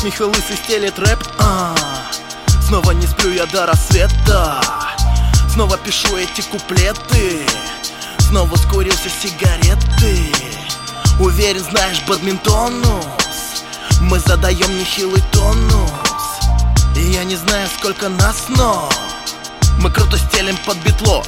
Михаил Лысый стелит рэп. Снова не сплю я до рассвета. Снова пишу эти куплеты. Снова скурился сигареты. Уверен, знаешь бадминтонус. Мы задаем нехилый тонус. И я не знаю, сколько нас, но мы круто стелим под битло.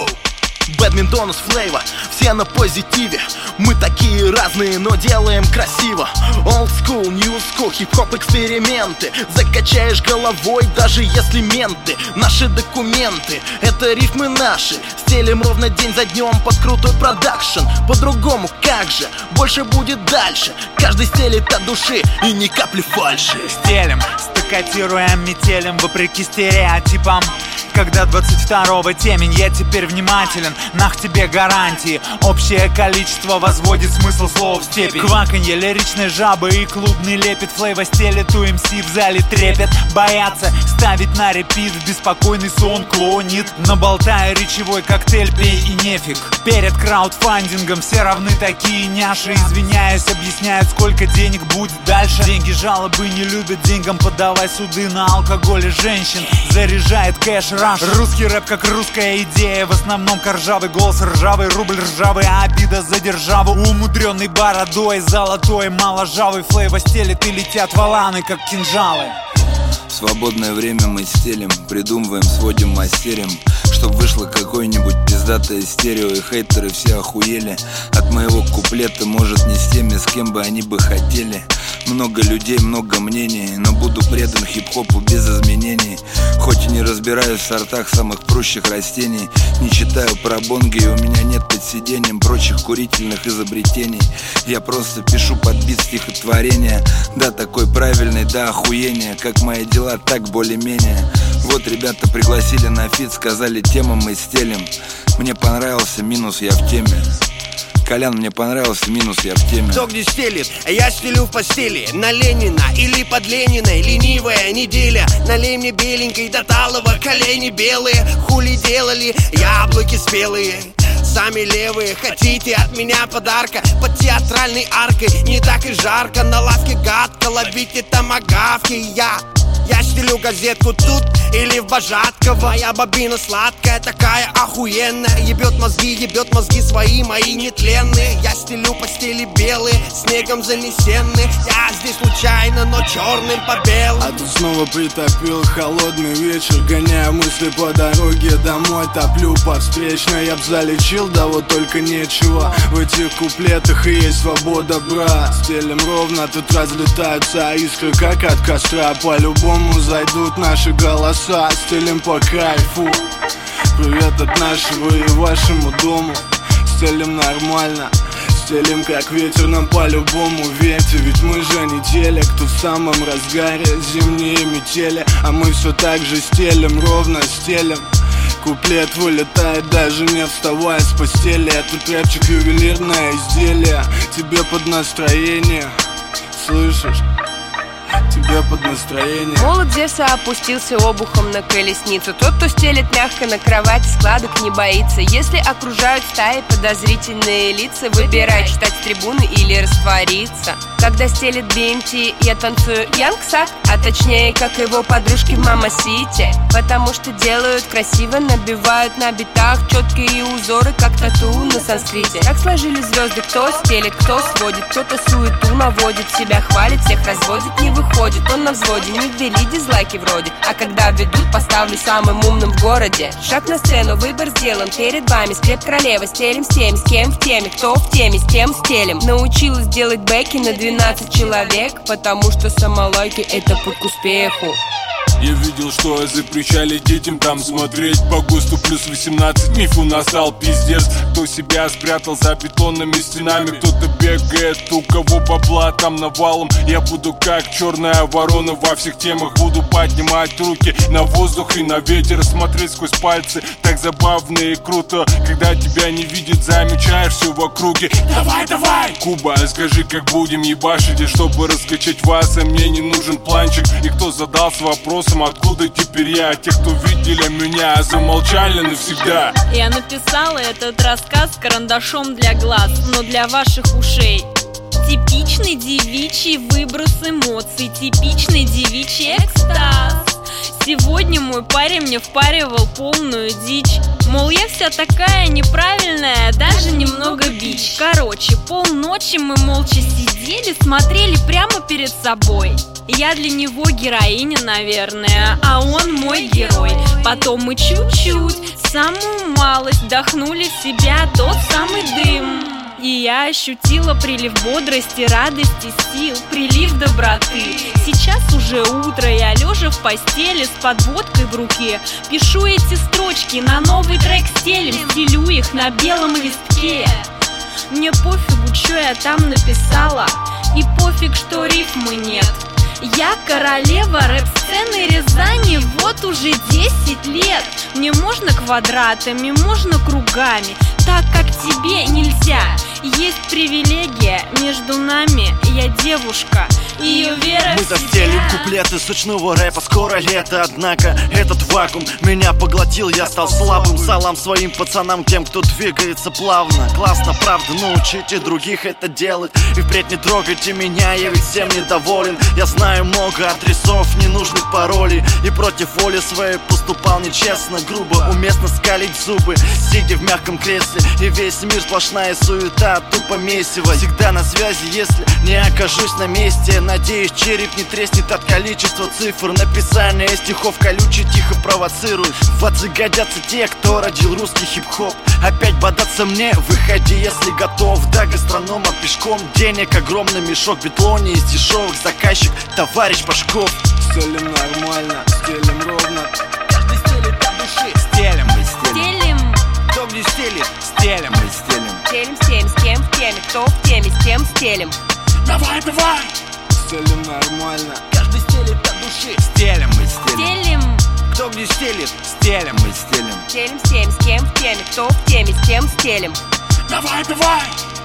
Бадминтонус, флейва, все на позитиве. Мы такие разные, но делаем красиво. Old school, new school, хип-хоп эксперименты. Закачаешь головой, даже если менты. Наши документы, это рифмы наши. Стелим ровно день за днем под крутой продакшн. По-другому как же, больше будет дальше. Каждый стелит от души и ни капли фальши. Стелим, стакатируем, метелим вопреки стереотипам. Когда 22-го темень, я теперь внимателен. Нах тебе гарантии. Общее количество возводит смысл слов в степень. Кваканье лиричной жабы и клубный лепет. Флейва стелит, у МС в зале трепет. Боятся ставить на репит. Беспокойный сон клонит. Наболтая речевой коктейль, пей и нефиг. Перед краудфандингом все равны такие няши. Извиняюсь, объясняют, сколько денег будет дальше. Деньги жалобы не любят, деньгам подавай суды. На алкоголе женщин заряжает кэш. Русский рэп как русская идея. В основном коржавый голос, ржавый рубль, ржавый обида за державу. Умудренный бородой, золотой, моложавый. Флейва стелит и летят валаны, как кинжалы. В свободное время мы стелим, придумываем, сводим, мастерим. Чтоб вышло какое-нибудь пиздатое стерео. И хейтеры все охуели от моего куплета. Может, не с теми, с кем бы они бы хотели. Много людей, много мнений, но буду предан хип-хопу без изменений. Хоть и не разбираюсь в сортах самых прущих растений. Не читаю про бонги, у меня нет под сиденьем прочих курительных изобретений. Я просто пишу под бит стихотворения. Да, такой правильный, да, охуение. Как мои дела, так более-менее. Вот ребята пригласили на фит, сказали, тема мы стелим. Мне понравился, минус я в теме. Колян, мне понравился, минус я в теме. Кто где стелит, а я стелю в постели. На Ленина или под Лениной. Ленивая неделя. Налей мне беленькой до талого. Колени белые, хули делали. Яблоки спелые, сами левые. Хотите от меня подарка? Под театральной аркой не так и жарко. На лавке гадко, ловите томагавки. Я стелю газетку тут или в Божатково. Моя бобина сладкая, такая охуенная. Ебет мозги свои, мои нетленные. Я стелю постели белые, снегом занесенные. Я здесь случайно, но черным по белым. А тут снова притопил холодный вечер. Гоняю мысли по дороге домой. Топлю под встречной, я б залечил, да вот только нечего. В этих куплетах и есть свобода, брат. Стелим ровно, тут разлетаются искры, как от костра. По-любому зайдут наши голоса. Стелим по кайфу. Привет от нашего и вашему дому. Стелим нормально, стелим как ветер, нам по-любому верьте. Ведь мы же не те, кто в самом разгаре зимние метели. А мы все так же стелим, ровно стелим. Куплет вылетает, даже не вставая с постели. Этот рэпчик ювелирное изделие. Тебе под настроение, слышишь? Тебе под настроение. Молот Зевса опустился обухом на колесницу. Тот, кто стелет мягко на кровати, складок не боится. Если окружают стаи подозрительные лица, выбирай, читать с трибуны или раствориться. Когда стелит BMT, я танцую янгсак, а точнее, как его подружки в Мама-Сити. Потому что делают красиво, набивают на битах четкие узоры, как тату на санскрите. Так сложили звезды, кто стелит, кто сводит. Кто-то суету наводит, себя хвалит, всех разводит, не выходит. Он на взводе, не ввели дизлайки вроде. А когда ведут, поставлю самым умным в городе. Шаг на сцену, выбор сделан перед вами. Скреп королева, стелим с теми, с кем в теме. Кто в теме, с тем стелим. Научилась делать бэки на 12 человек, потому что самолайки — это путь к успеху. Я видел, что запрещали детям там смотреть. По ГОСТу плюс 18, мифу настал пиздец. Кто себя спрятал за бетонными стенами, кто-то бегает, у кого бабла там навалом. Я буду как черная ворона во всех темах. Буду поднимать руки на воздух и на ветер, смотреть сквозь пальцы. Так забавно и круто, когда тебя не видит, замечаешь все в округе. Давай, давай! Куба, скажи, как будем ебашить, и чтобы раскачать вас, а мне не нужен планчик. И кто задался вопросом, откуда теперь я? Те, кто видели меня, замолчали навсегда. Я написала этот рассказ карандашом для глаз, но для ваших ушей. Типичный девичий выброс эмоций, типичный девичий экстаз. Сегодня мой парень мне впаривал полную дичь. Мол, я вся такая неправильная, даже немного бич. Короче, полночи мы молча сидели, смотрели прямо перед собой. Я для него героиня, наверное, а он мой герой. Потом мы чуть-чуть, самую малость, вдохнули в себя тот самый дым. И я ощутила прилив бодрости, радости, сил, прилив доброты. Сейчас уже утро, я лежа в постели с подводкой в руке пишу эти строчки, на новый трек стелем, стелю их на белом листке. Мне пофигу, что я там написала, и пофиг, что рифмы нет. Я королева рэп-сцены Рязани вот уже 10 лет. Мне можно квадратами, можно кругами, так как тебе нельзя. Есть привилегия между нами, я девушка, ее вера Мы в себя. застелим куплеты сочного рэпа, скоро лето. Однако этот вакуум меня поглотил, я стал слабым. Салам своим пацанам, тем, кто двигается плавно. Классно, правда, научите других это делать. И впредь не трогайте меня, я ведь всем недоволен. Я знаю много адресов, ненужных паролей, и против воли своей поступал нечестно, грубо, уместно скалить зубы, сидя в мягком кресле. И весь мир сплошная суета, тупо месиво. Всегда на связи, если не окажусь на месте. Надеюсь, череп не треснет от количества цифр. Написание стихов колюче тихо провоцирует. В отцы годятся те, кто родил русский хип-хоп. Опять бодаться мне, выходи, если готов. До гастронома пешком, денег огромный мешок. Бетлоне из дешевых заказчик, товарищ Башков. Стелим нормально, стелим ровно. Каждый стелит от души. Стелем, Стелим, Кто где стелит? стелем, Мы стелим. Стелим, стелим, с кем в теме, кто в теме, с тем стелем. Давай, давай! Стелим нормально. Каждый стелит от души. стелем, Мы стелим. стелим, Кто где стелит? стелем, Мы стелим. Стелим, стелим, с кем в теме, кто в теме, с тем стелем. Давай, давай!